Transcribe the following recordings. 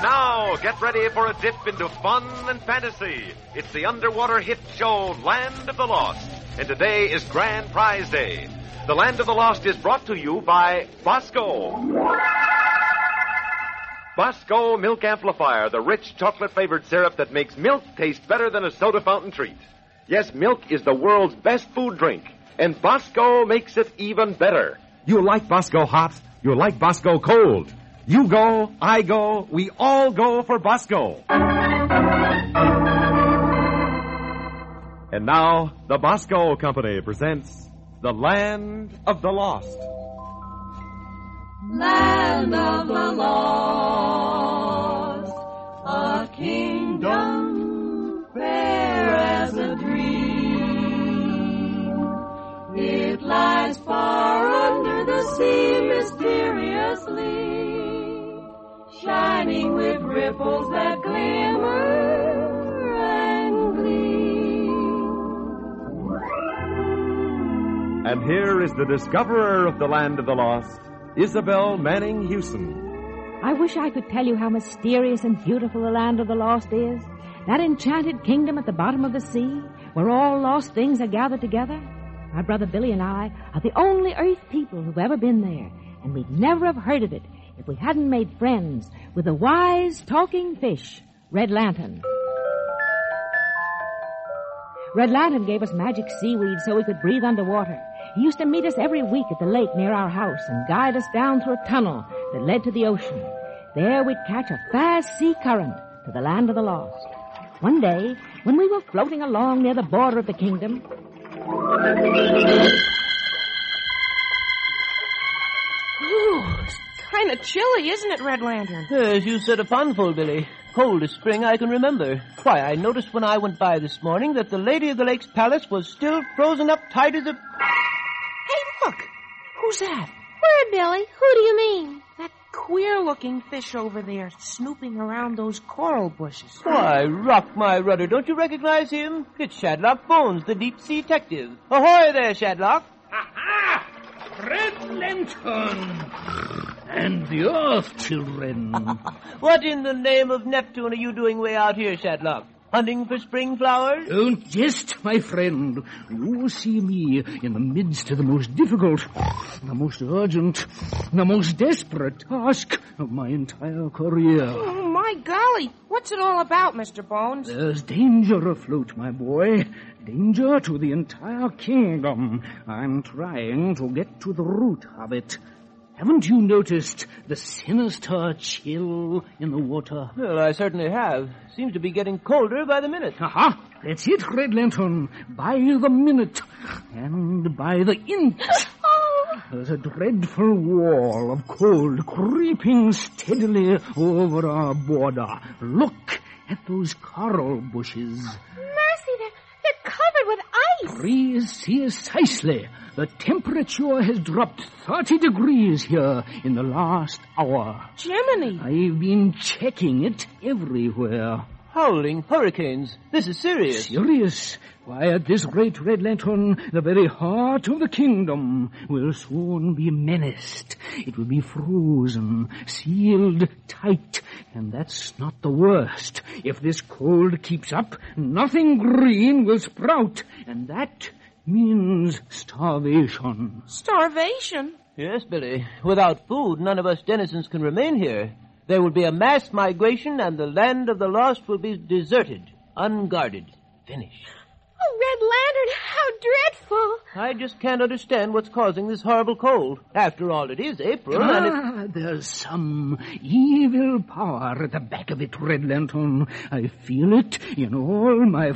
now, get ready for a dip into fun and fantasy. It's the underwater hit show Land of the Lost, and today is Grand Prize Day. The Land of the Lost is brought to you by Bosco. Bosco Milk Amplifier, the rich chocolate-flavored syrup that makes milk taste better than a soda fountain treat. Yes, milk is the world's best food drink, and Bosco makes it even better. You like Bosco hot, you like Bosco cold. You go, I go, we all go for Bosco. And now, the Bosco Company presents The Land of the Lost. Land of the Lost, a kingdom fair as a dream. It lies far under the sea mysteriously, shining with ripples that glimmer and gleam. And here is the discoverer of the Land of the Lost, Isabel Manning Hewson. I wish I could tell you how mysterious and beautiful the Land of the Lost is. That enchanted kingdom at the bottom of the sea, where all lost things are gathered together. My brother Billy and I are the only Earth people who've ever been there, and we'd never have heard of it if we hadn't made friends with the wise talking fish, Red Lantern. Red Lantern gave us magic seaweed so we could breathe underwater. He used to meet us every week at the lake near our house and guide us down through a tunnel that led to the ocean. There we'd catch a fast sea current to the Land of the Lost. One day, when we were floating along near the border of the kingdom... Ooh, it's kind of chilly, isn't it, Red Lantern? Yes, you said a ponful, Billy. Coldest spring I can remember. Why, I noticed when I went by this morning that the Lady of the Lake's palace was still frozen up tight as a... Hey, look! Who's that? Where, Billy? Who do you mean? That queer-looking fish over there snooping around those coral bushes. Why, rock my rudder, don't you recognize him? It's Shadlock Bones, the deep-sea detective. Ahoy there, Shadlock! Aha! Red Lantern! And the Earth Children. What in the name of Neptune are you doing way out here, Shadlock? Hunting for spring flowers? Don't jest, my friend. You see me in the midst of the most difficult, the most urgent, the most desperate task of my entire career. Oh, my golly. What's it all about, Mr. Bones? There's danger afloat, my boy. Danger to the entire kingdom. I'm trying to get to the root of it. Haven't you noticed the sinister chill in the water? Well, I certainly have. Seems to be getting colder by the minute. Aha! That's it, Red Lantern. By the minute. And by the inch. There's a dreadful wall of cold creeping steadily over our border. Look at those coral bushes. Mercy, they're covered with ice. Precisely. The temperature has dropped 30 degrees here in the last hour. Jiminy! I've been checking it everywhere. Howling hurricanes. This is serious. Serious? Why, at this rate, Red Lantern, the very heart of the kingdom will soon be menaced. It will be frozen, sealed tight, and that's not the worst. If this cold keeps up, nothing green will sprout, and that means starvation. Starvation? Yes, Billy. Without food, none of us denizens can remain here. There will be a mass migration, and the Land of the Lost will be deserted, unguarded, finished. Oh, Red Lantern, how dreadful. I just can't understand what's causing this horrible cold. After all, it is April, and there's some evil power at the back of it, Red Lantern. I feel it in all my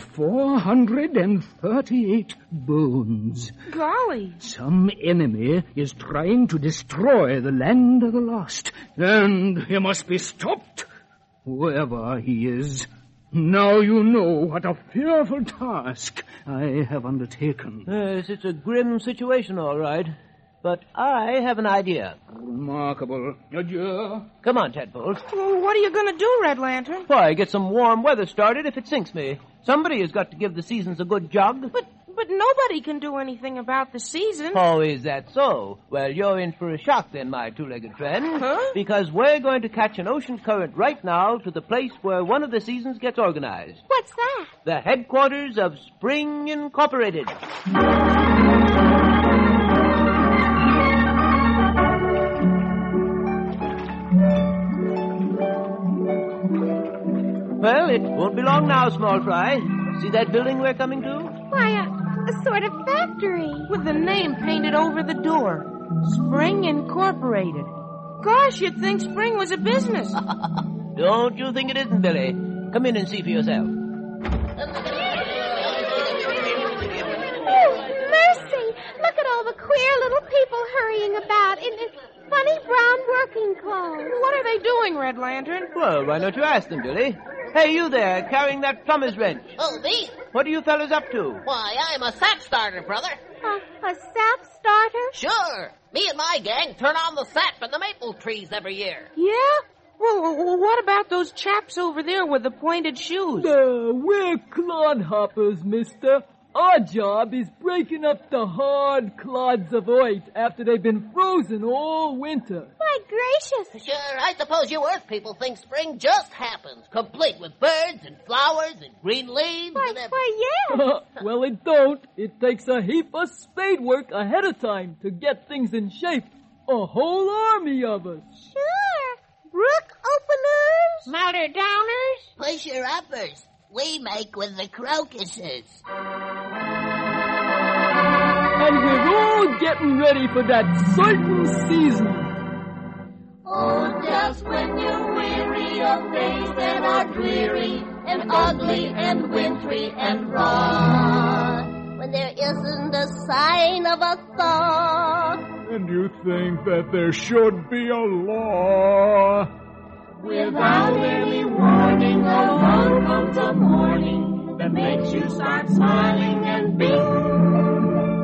438 bones. Golly. Some enemy is trying to destroy the Land of the Lost, and he must be stopped, whoever he is. Now you know what a fearful task I have undertaken. Yes, it's a grim situation, all right. But I have an idea. Remarkable. Adieu. Come on, Tadpoles. Well, what are you going to do, Red Lantern? Why, get some warm weather started if it sinks me. Somebody has got to give the seasons a good jog. But But nobody can do anything about the season. Oh, is that so? Well, you're in for a shock then, my two-legged friend. Huh? Because we're going to catch an ocean current right now to the place where one of the seasons gets organized. What's that? The headquarters of Spring Incorporated. Well, it won't be long now, Small Fry. See that building we're coming to? Why, a sort of factory. With the name painted over the door. Spring Incorporated. Gosh, you'd think Spring was a business. Don't you think it isn't, Billy? Come in and see for yourself. Oh, mercy! Look at all the queer little people hurrying about in funny brown working clothes. What are they doing, Red Lantern? Well, why don't you ask them, Billy? Hey, you there, carrying that plumber's wrench. Oh, me? What are you fellas up to? Why, I'm a sap starter, brother. A sap starter? Sure. Me and my gang turn on the sap in the maple trees every year. Yeah? Well, what about those chaps over there with the pointed shoes? We're clodhoppers, mister. Our job is breaking up the hard clods of ice after they've been frozen all winter. My gracious. Sure, I suppose you Earth people think spring just happens, complete with birds and flowers and green leaves and everything. Why, yes. Well, it don't. It takes a heap of spade work ahead of time to get things in shape. A whole army of us. Sure. Brook openers. Mouter downers. Pusher uppers. We make with the crocuses. And we're all getting ready for that certain season. Oh, just when you're weary of days that are dreary and ugly and wintry and raw, When there isn't a sign of a thaw, And you think that there should be a law. without any warning, along comes a morning that makes you start smiling and bing.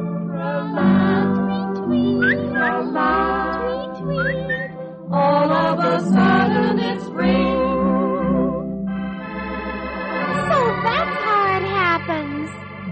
All of a sudden it's spring. so that's how it happens.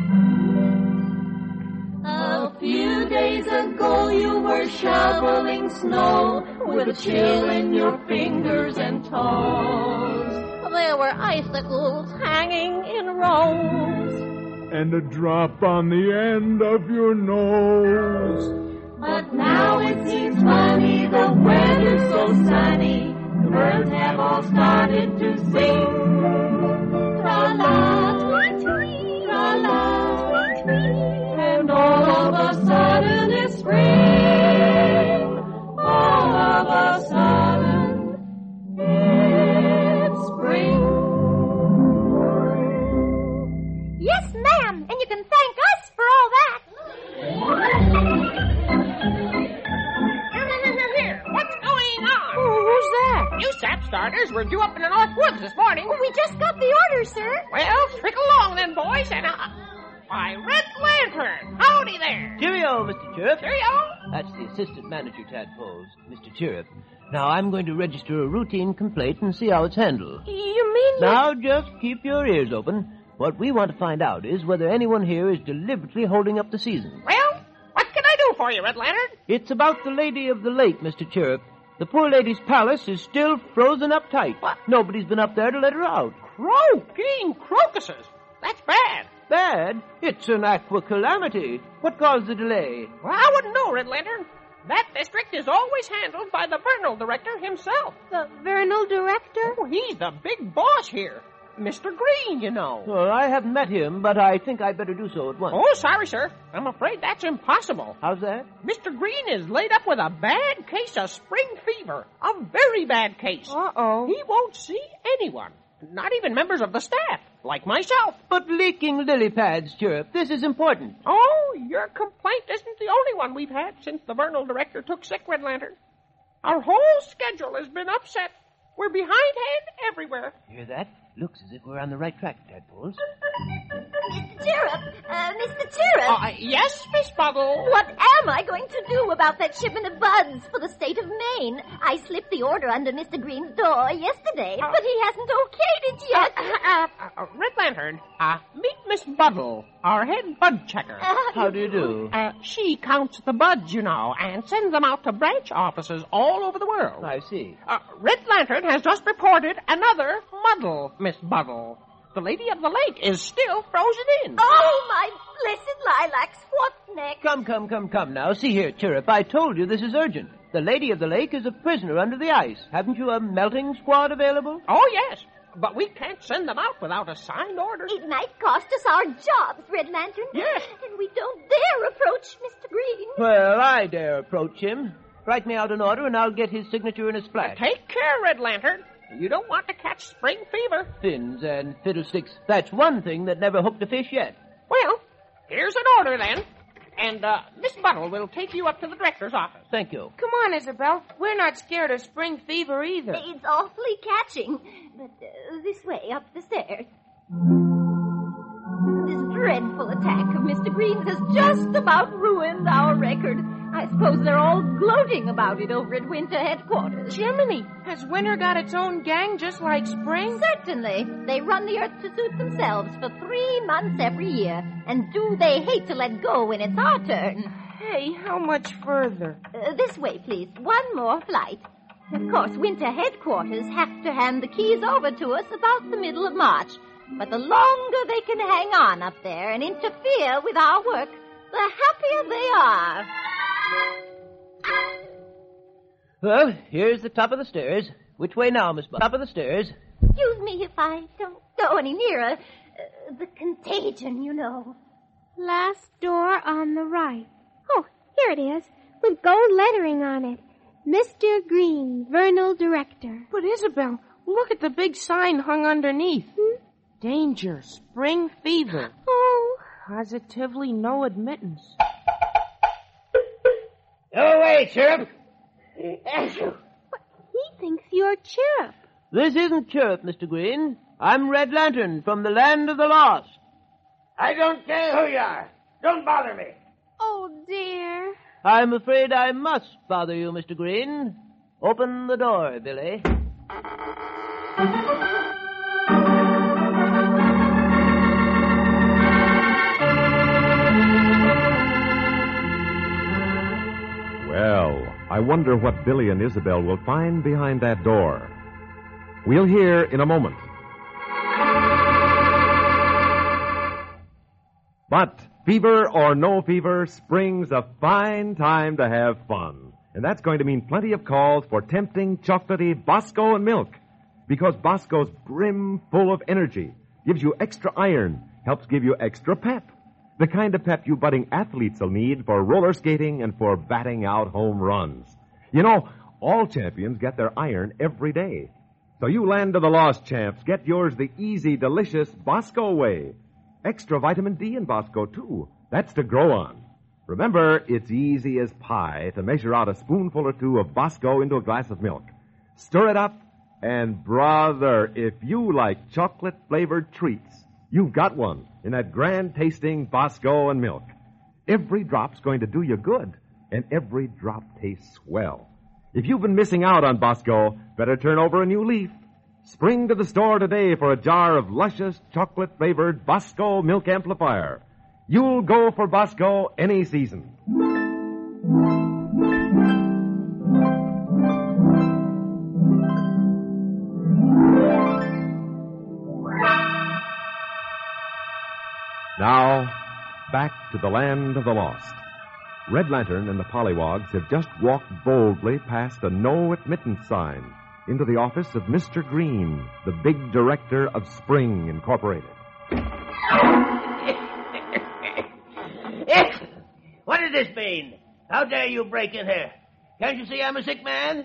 A few days ago you were shoveling snow with a chill in your fingers and toes. There were icicles hanging in rows. And a drop on the end of your nose. But now it seems funny, the weather's so sunny, the birds have all started to sing. Tra-la, tweet-tweet, tra-la, tweet-tweet, and all of a sudden it's spring. All of a sudden it's spring. Yes, ma'am, and you can thank us for all that. Here, what's going on? Who's that? You sap starters were due up in the North Woods this morning. We just got the order, sir. Well, trickle along then, boys, and why, Red Lantern, howdy there. Cheerio, Mr. Chirrup. Cheerio. That's the assistant manager, Tadpoles, Mr. Chirrup. Now, I'm going to register a routine complaint and see how it's handled. You mean Now, just keep your ears open. What we want to find out is whether anyone here is deliberately holding up the season. Well, what can I do for you, Red Lantern? It's about the Lady of the Lake, Mr. Chirrup. The poor lady's palace is still frozen up tight. What? Nobody's been up there to let her out. Croaking crocuses. That's bad. Bad? It's an aqua calamity. What caused the delay? Well, I wouldn't know, Red Lantern. That district is always handled by the Vernal Director himself. The Vernal Director? Oh, he's the big boss here. Mr. Green, you know. Well, I haven't met him, but I think I'd better do so at once. Oh, sorry, sir. I'm afraid that's impossible. How's that? Mr. Green is laid up with a bad case of spring fever. A very bad case. Uh-oh. He won't see anyone. Not even members of the staff, like myself. But leaking lily pads, Chirrup, this is important. Oh, your complaint isn't the only one we've had since the Vernal Director took sick, Red Lantern. Our whole schedule has been upset. We're behindhand everywhere. Hear that? Looks as if we're on the right track, Tadpoles. Mr. Mr. Chirrup. Yes, Miss Bubble? What am I going to do about that shipment of buds for the state of Maine? I slipped the order under Mr. Green's door yesterday, but he hasn't okayed it yet. Red Lantern, meet Miss Bubble, our head bud checker. How do you do? She counts the buds, you know, and sends them out to branch offices all over the world. I see. Red Lantern has just reported another muddle, Miss Bubble. The Lady of the Lake is still frozen in. Oh, my blessed lilacs, what next? Come now. See here, Chirrup, I told you this is urgent. The Lady of the Lake is a prisoner under the ice. Haven't you a melting squad available? Oh, yes. But we can't send them out without a signed order. It might cost us our jobs, Red Lantern. Yes. And we don't dare approach Mr. Green. Well, I dare approach him. Write me out an order and I'll get his signature in a splash. Take care, Red Lantern. You don't want to catch spring fever. Fins and fiddlesticks. That's one thing that never hooked a fish yet. Well, here's an order then. And Miss Buttle will take you up to the director's office. Thank you. Come on, Isabel. We're not scared of spring fever either. It's awfully catching. But this way, up the stairs. This dreadful attack of Mr. Green's has just about ruined our record. I suppose they're all gloating about it over at Winter headquarters. Jiminy, has winter got its own gang just like spring? Certainly. They run the earth to suit themselves for 3 months every year. And do they hate to let go when it's our turn. Hey, how much further? This way, please. One more flight. Of course, Winter headquarters have to hand the keys over to us about the middle of March. But the longer they can hang on up there and interfere with our work, the happier they are. Well, here's the top of the stairs. Which way now, Miss Butler? Top of the stairs. Excuse me if I don't go any nearer. The contagion, you know. Last door on the right. Oh, here it is, with gold lettering on it. Mr. Green, Vernal Director. But Isabel, look at the big sign hung underneath. Danger, spring fever. Oh. Positively no admittance. Go away, Chirrup. But he thinks you're Chirrup. This isn't Chirrup, Mr. Green. I'm Red Lantern from the Land of the Lost. I don't care who you are. Don't bother me. Oh, dear. I'm afraid I must bother you, Mr. Green. Open the door, Billy. Well, I wonder what Billy and Isabel will find behind that door. We'll hear in a moment. But fever or no fever, spring's a fine time to have fun. And that's going to mean plenty of calls for tempting, chocolatey Bosco and milk. Because Bosco's brim full of energy, gives you extra iron, helps give you extra pep. The kind of pep you budding athletes will need for roller skating and for batting out home runs. You know, all champions get their iron every day. So you Land of the Lost champs, get yours the easy, delicious Bosco way. Extra vitamin D in Bosco, too. That's to grow on. Remember, it's easy as pie to measure out a spoonful or two of Bosco into a glass of milk. Stir it up, and brother, if you like chocolate-flavored treats, you've got one in that grand-tasting Bosco and milk. Every drop's going to do you good, and every drop tastes swell. If you've been missing out on Bosco, better turn over a new leaf. Spring to the store today for a jar of luscious chocolate-flavored Bosco Milk Amplifier. You'll go for Bosco any season. Now, back to the Land of the Lost. Red Lantern and the Pollywogs have just walked boldly past a no admittance sign into the office of Mr. Green, the big director of Spring Incorporated. What does this mean? How dare you break in here? Can't you see I'm a sick man?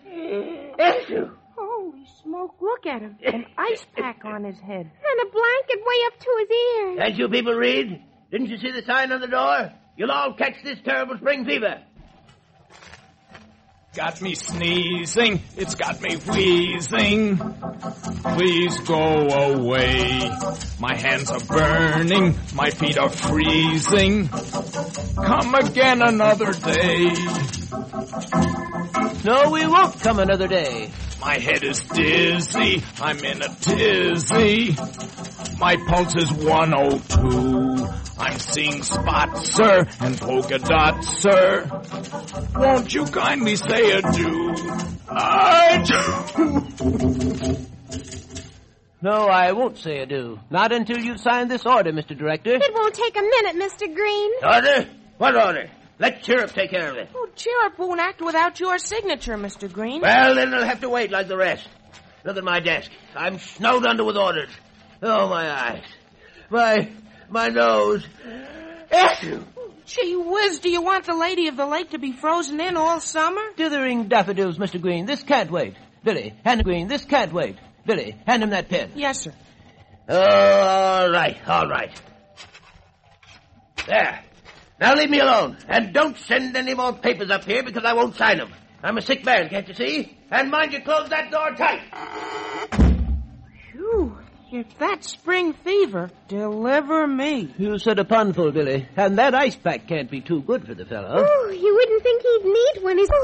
Holy smoke, look at him. An ice pack on his head. And a blanket way up to his ears. Can't you people read? Didn't you see the sign on the door? You'll all catch this terrible spring fever. got me sneezing. It's got me wheezing. Please go away. My hands are burning. My feet are freezing. Come again another day. No, we won't come another day. My head is dizzy. I'm in a tizzy. My pulse is 102. I'm seeing spots, sir, and polka dots, sir. Won't you kindly say adieu? Adieu. No, I won't say adieu. Not until you've signed this order, Mr. Director. It won't take a minute, Mr. Green. Order? What order? Let Chirrup take care of it. Oh, Chirrup won't act without your signature, Mr. Green. Well, then it'll have to wait like the rest. Look at my desk. I'm snowed under with orders. Oh, my eyes. My nose. Gee whiz, do you want the Lady of the Lake to be frozen in all summer? Dithering daffodils, Mr. Green. This can't wait. Billy, hand him Green. This can't wait. Billy, hand him that pen. Yes, sir. Oh, all right. There. Now leave me alone. And don't send any more papers up here because I won't sign them. I'm a sick man, can't you see? And mind you close that door tight. Phew. If that's spring fever, deliver me. You said a punful, Billy. And that ice pack can't be too good for the fellow. Oh, you wouldn't think he'd need one. His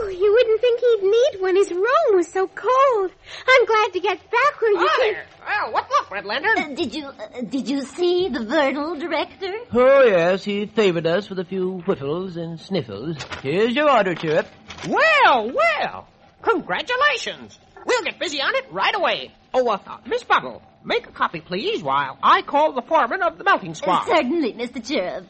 room was so cold. I'm glad to get back where you can... There. Well, what's up, Red Lantern? Did you see the Vernal Director? Oh, yes, he favored us with a few whiffles and sniffles. Here's your order, Chirrup. Well. Congratulations. We'll get busy on it right away. Oh, Miss Buttle, make a copy, please, while I call the foreman of the melting squad. Certainly, Mr. Chirrup.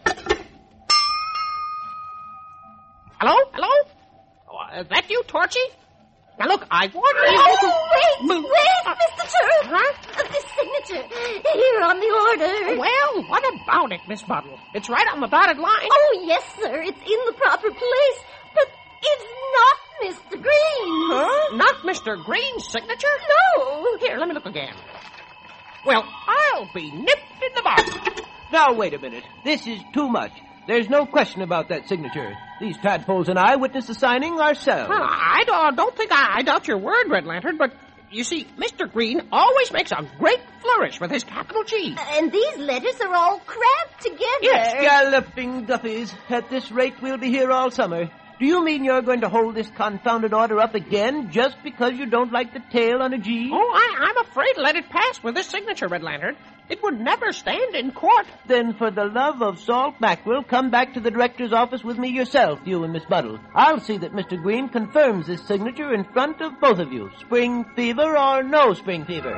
Hello? Is that you, Torchy? Now, look, I want you... Oh, wait, Mr. Chirrup. Huh? The signature. Here on the order. Well, what about it, Miss Buttle? It's right on the dotted line. Oh, yes, sir. It's in the proper place. But it's not Mr. Green. Huh? Not Mr. Green's signature? No. Here, let me look again. Well, I'll be nipped in the bud. Now, wait a minute. This is too much. There's no question about that signature. These tadpoles and I witnessed the signing ourselves. Well, I don't think I doubt your word, Red Lantern, but you see, Mr. Green always makes a great flourish with his capital G. And these letters are all cramped together. Yes, galloping guppies. At this rate, we'll be here all summer. Do you mean you're going to hold this confounded order up again just because you don't like the tail on a G? Oh, I'm afraid to let it pass with this signature, Red Lantern. It would never stand in court. Then for the love of salt mackerel, come back to the director's office with me yourself, you and Miss Buttle. I'll see that Mr. Green confirms this signature in front of both of you. Spring fever or no spring fever.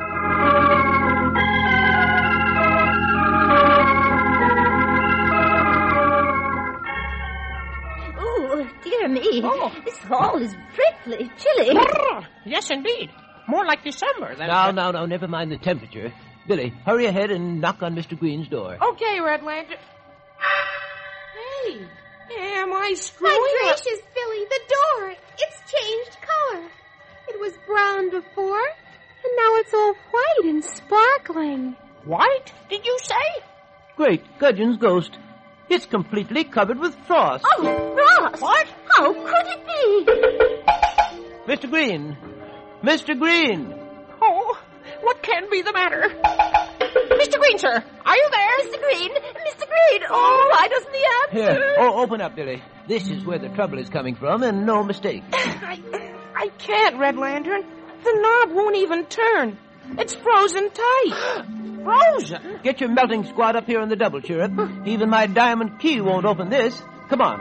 Dear me, This hall is dreadfully chilly. Yes, indeed. More like December than... No, never mind the temperature. Billy, hurry ahead and knock on Mr. Green's door. Okay, Red Lantern. Hey, am I screwing My gracious, Billy, the door. It's changed color. It was brown before, and now it's all white and sparkling. White, did you say? Great Gudgeon's ghost. It's completely covered with frost. Oh, frost! What? How could it be? Mr. Green! Mr. Green! Oh, what can be the matter? Mr. Green, sir, are you there? Mr. Green! Oh, why doesn't he answer? Here, open up, Billy. This is where the trouble is coming from, and no mistake. I can't, Red Lantern. The knob won't even turn. It's frozen tight. Frozen? Get your melting squad up here on the double, Chirrup. Even my diamond key won't open this. Come on.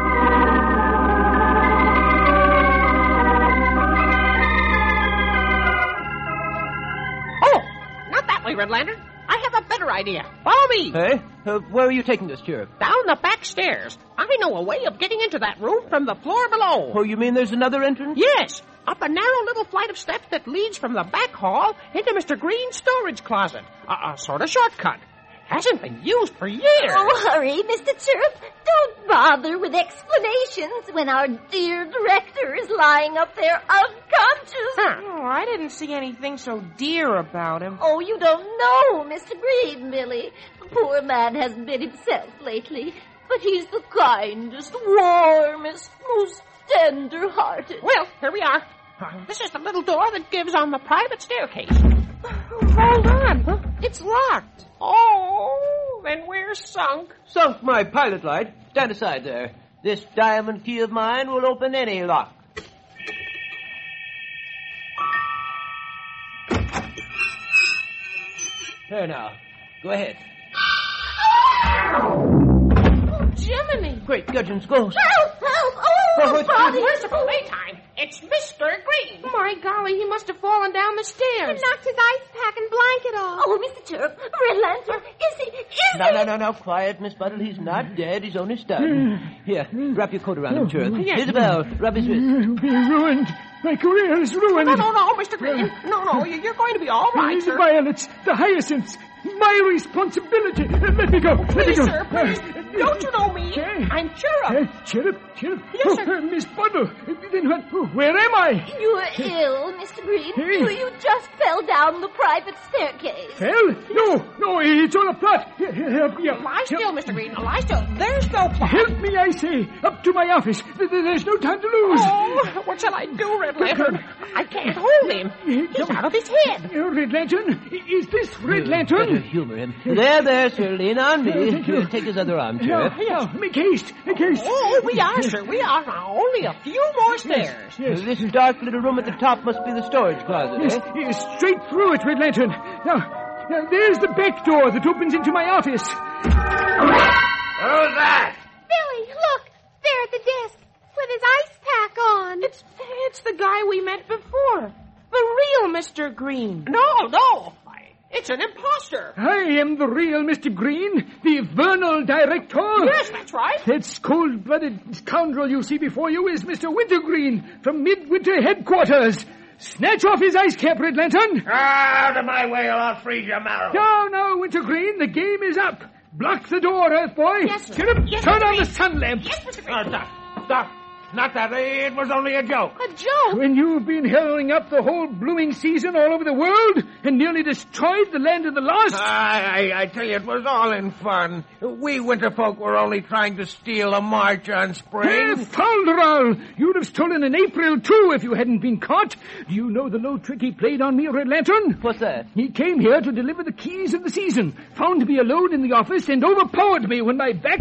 Oh, not that way, Red Lantern. I have a better idea. Follow me. Hey? Where are you taking us, Chirrup? Down the back stairs. I know a way of getting into that room from the floor below. Oh, you mean there's another entrance? Yes. Up a narrow little flight of steps that leads from the back hall into Mr. Green's storage closet. A sort of shortcut. Hasn't been used for years. Oh, hurry, Mr. Chirrup. Don't bother with explanations when our dear director is lying up there unconscious. Oh, I didn't see anything so dear about him. Oh, you don't know Mr. Green, Billy. The poor man hasn't been himself lately, but he's the kindest, warmest, most tender-hearted. Well, here we are. This is the little door that gives on the private staircase. Hold on. It's locked. Oh, then we're sunk. Sunk my pilot light. Stand aside there. This diamond key of mine will open any lock. There now. Go ahead. Jiminy! Great gudgeon's ghost. Help! Help! Oh, body! Merciful Maytime. It's Mr. Green. My golly, he must have fallen down the stairs. And knocked his ice pack and blanket off. Oh, Mr. Chirp, Red Lantern, is he? No, quiet, Miss Buttle. He's not dead. He's only stunned. Here, wrap your coat around him, Chirp. Isabel, rub his wrist. Be ruined. My career is ruined. No, Mr. Green. No, you're going to be all right, sir. Violets, the hyacinths, my responsibility. Let me go. Please, sir, please. Don't you know me? I'm Chirrup. Chirrup? Yes, sir. Miss Bundle. Then where am I? You're ill, Mr. Green. You just fell down the private staircase. Fell? No, it's all a plot. Help me up. Lie still, Mr. Green. Lie still. There's no plot. Help me, I say. Up to my office. There's no time to lose. Oh, what shall I do, Red Lantern? I can't hold him. He's out of his head. Red Lantern? Is this Red Lantern? Better humor him. There, sir. Lean on me. Take his other arm, Chirrup. Now, make haste. Oh, we are, sir. We are. Now, only a few more stairs. Yes. This dark little room at the top must be the storage closet, Yes, straight through it, Red Lantern. Now, there's the back door that opens into my office. Who's that? Billy, look. There at the desk with his ice pack on. It's the guy we met before. The real Mr. Green. No. It's an imposter. I am the real Mr. Green, the Vernal Director. Yes, that's right. That cold-blooded scoundrel you see before you is Mr. Wintergreen from Midwinter Headquarters. Snatch off his ice cap, Red Lantern. Out of my way or I'll freeze your marrow. No, Wintergreen, the game is up. Block the door, Earth Boy. Yes, sir. Turn on the sun lamp. Yes, Mr. Green. Stop. Not that. It was only a joke. A joke? When you've been hurling up the whole blooming season all over the world and nearly destroyed the land of the lost? I tell you, it was all in fun. We winterfolk were only trying to steal a march on spring. Falderal! You'd have stolen in April, too, if you hadn't been caught. Do you know the low trick he played on me, Red Lantern? What's that? He came here to deliver the keys of the season, found me alone in the office, and overpowered me when my back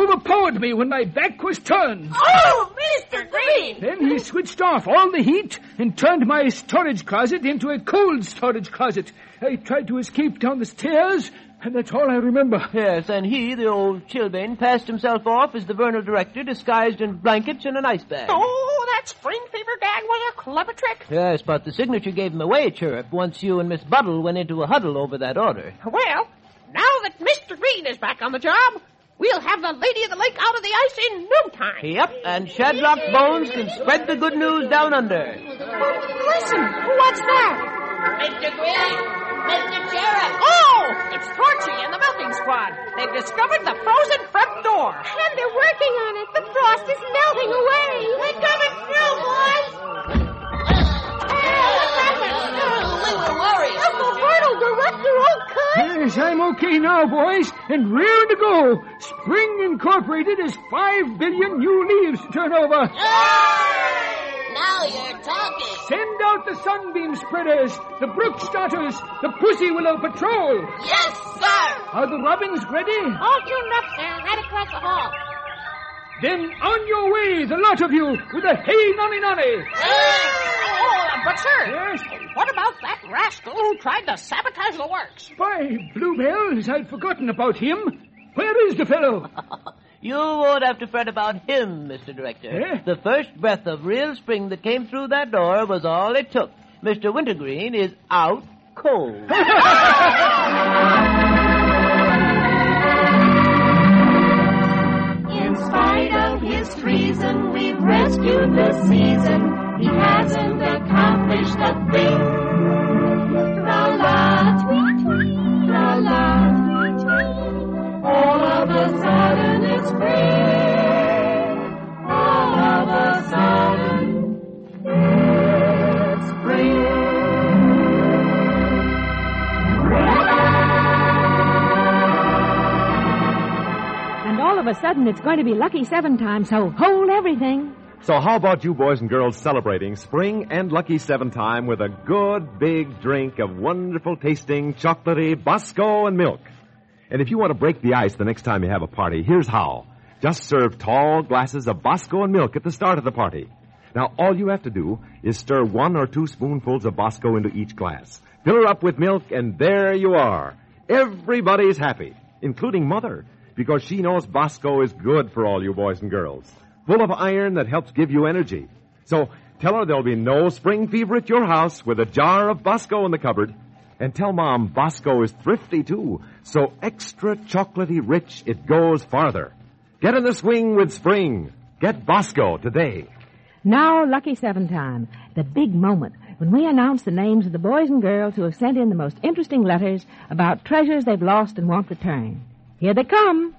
was turned. Oh, Mr. Green! Then he switched off all the heat and turned my storage closet into a cold storage closet. I tried to escape down the stairs, and that's all I remember. Yes, and he, the old chilblain, passed himself off as the Vernal Director disguised in blankets and an ice bag. Oh, that spring fever gag was a clever trick. Yes, but the signature gave him away, Chirrup, once you and Miss Buttle went into a huddle over that order. Well, now that Mr. Green is back on the job, we'll have the Lady of the Lake out of the ice in no time. Yep, and Shadrach Bones can spread the good news down under. Listen, what's that? Mr. Green! Mr. Sheriff! Oh, it's Torchy and the melting squad. They've discovered the frozen front door. And they're working on it. The frost is melting away. We're coming through, boys! We were worried. Uncle Vernal Director, okay? Yes, I'm okay now, boys, and raring to go. Spring Incorporated has 5 billion new leaves to turn over. Now you're talking. Send out the sunbeam spreaders, the brook starters, the pussy willow patrol. Yes, sir. Are the robins ready? All tuned up, sir, right across the hall. Then on your way, the lot of you, with a hey nonny nonny. But sir, Yes? what about that rascal who tried to sabotage the works? By bluebells, I'd forgotten about him. Where is the fellow? You won't have to fret about him, Mr. Director. The first breath of real spring that came through that door was all it took. Mr. Wintergreen is out cold. In spite of his treason, we've rescued the season. He hasn't accomplished a thing. Tra-la, tweet, tra-la, tweet. All of a sudden it's spring. All of a sudden it's spring. And all of a sudden, it's going to be lucky 7 times, so hold everything. So how about you boys and girls celebrating spring and Lucky 7 time with a good big drink of wonderful tasting chocolatey Bosco and milk? And if you want to break the ice the next time you have a party, here's how. Just serve tall glasses of Bosco and milk at the start of the party. Now, all you have to do is stir 1 or 2 spoonfuls of Bosco into each glass. Fill her up with milk, and there you are. Everybody's happy, including Mother, because she knows Bosco is good for all you boys and girls. Full of iron that helps give you energy. So tell her there'll be no spring fever at your house with a jar of Bosco in the cupboard. And tell Mom Bosco is thrifty, too, so extra chocolatey rich it goes farther. Get in the swing with spring. Get Bosco today. Now, Lucky 7 time, the big moment when we announce the names of the boys and girls who have sent in the most interesting letters about treasures they've lost and want returned. Here they come.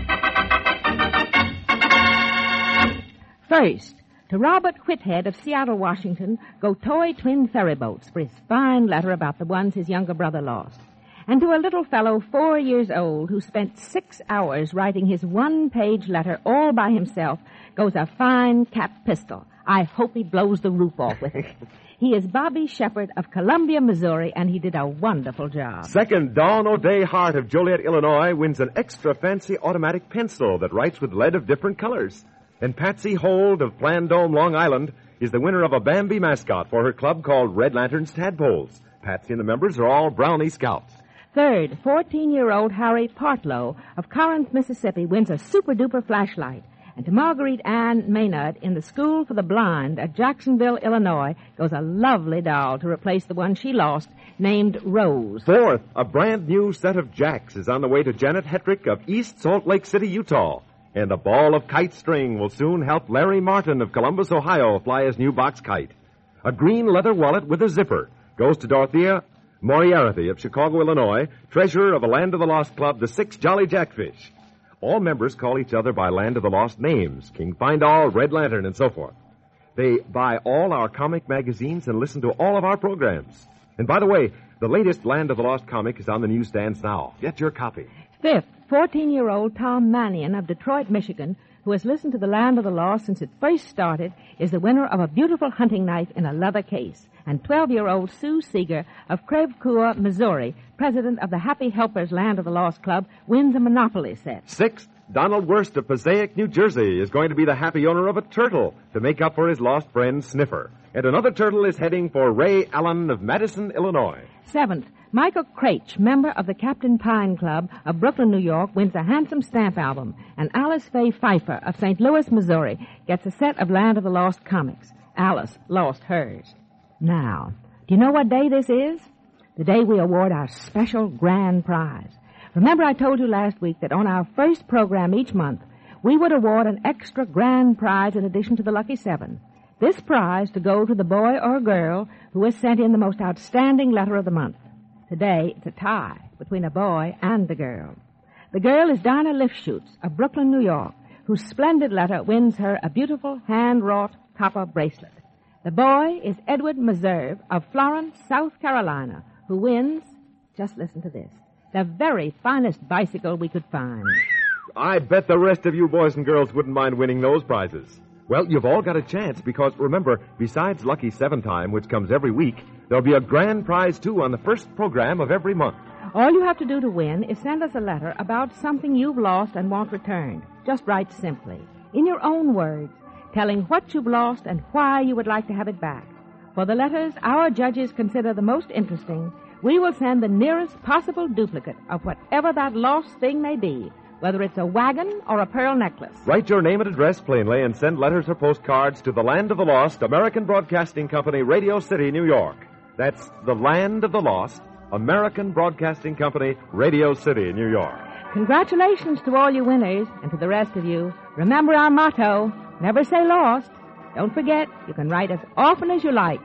First, to Robert Whithead of Seattle, Washington, go toy twin ferry boats for his fine letter about the ones his younger brother lost. And to a little fellow 4 years old who spent 6 hours writing his 1-page letter all by himself goes a fine cap pistol. I hope he blows the roof off with it. He is Bobby Shepard of Columbia, Missouri, and he did a wonderful job. Second, Dawn O'Day Hart of Joliet, Illinois, wins an extra fancy automatic pencil that writes with lead of different colors. And Patsy Hold of Plandome, Long Island, is the winner of a Bambi mascot for her club called Red Lanterns Tadpoles. Patsy and the members are all Brownie Scouts. Third, 14-year-old Harry Partlow of Corinth, Mississippi, wins a super-duper flashlight. And to Marguerite Ann Maynard in the School for the Blind at Jacksonville, Illinois, goes a lovely doll to replace the one she lost, named Rose. Fourth, a brand new set of jacks is on the way to Janet Hetrick of East Salt Lake City, Utah. And a ball of kite string will soon help Larry Martin of Columbus, Ohio, fly his new box kite. A green leather wallet with a zipper goes to Dorothea Moriarty of Chicago, Illinois, treasurer of the Land of the Lost Club, the Six Jolly Jackfish. All members call each other by Land of the Lost names, King Findall, Red Lantern, and so forth. They buy all our comic magazines and listen to all of our programs. And by the way, the latest Land of the Lost comic is on the newsstands now. Get your copy. Fifth, 14-year-old Tom Mannion of Detroit, Michigan, who has listened to the Land of the Lost since it first started, is the winner of a beautiful hunting knife in a leather case. And 12-year-old Sue Seeger of Crèvecoeur, Missouri, president of the Happy Helpers Land of the Lost Club, wins a Monopoly set. Sixth, Donald Wurst of Passaic, New Jersey, is going to be the happy owner of a turtle to make up for his lost friend Sniffer. And another turtle is heading for Ray Allen of Madison, Illinois. Seventh, Michael Craich, member of the Captain Pine Club of Brooklyn, New York, wins a handsome stamp album. And Alice Faye Pfeiffer of St. Louis, Missouri, gets a set of Land of the Lost comics. Alice lost hers. Now, do you know what day this is? The day we award our special grand prize. Remember I told you last week that on our first program each month, we would award an extra grand prize in addition to the Lucky 7. This prize to go to the boy or girl who has sent in the most outstanding letter of the month. Today, it's a tie between a boy and a girl. The girl is Dinah Lifshutz of Brooklyn, New York, whose splendid letter wins her a beautiful hand-wrought copper bracelet. The boy is Edward Meserve of Florence, South Carolina, who wins, just listen to this, the very finest bicycle we could find. I bet the rest of you boys and girls wouldn't mind winning those prizes. Well, you've all got a chance because, remember, besides Lucky 7 time, which comes every week, there'll be a grand prize, too, on the first program of every month. All you have to do to win is send us a letter about something you've lost and want returned. Just write simply, in your own words, telling what you've lost and why you would like to have it back. For the letters our judges consider the most interesting, we will send the nearest possible duplicate of whatever that lost thing may be, whether it's a wagon or a pearl necklace. Write your name and address plainly and send letters or postcards to the Land of the Lost, American Broadcasting Company, Radio City, New York. That's the Land of the Lost, American Broadcasting Company, Radio City, New York. Congratulations to all you winners, and to the rest of you. Remember our motto, never say lost. Don't forget, you can write as often as you like.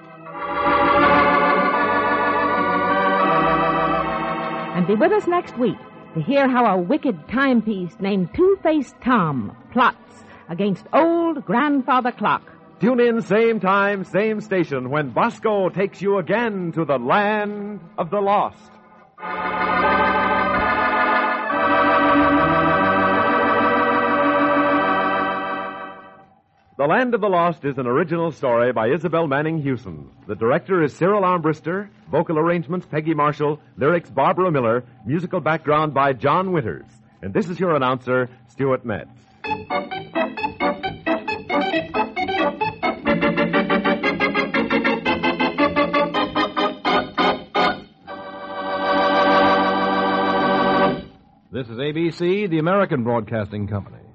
And be with us next week to hear how a wicked timepiece named Two-Faced Tom plots against old Grandfather Clock. Tune in same time, same station when Bosco takes you again to the Land of the Lost. The Land of the Lost is an original story by Isabel Manning Hewson. The director is Cyril Armbruster, vocal arrangements Peggy Marshall, lyrics Barbara Miller, musical background by John Winters. And this is your announcer, Stuart Metz. This is ABC, the American Broadcasting Company.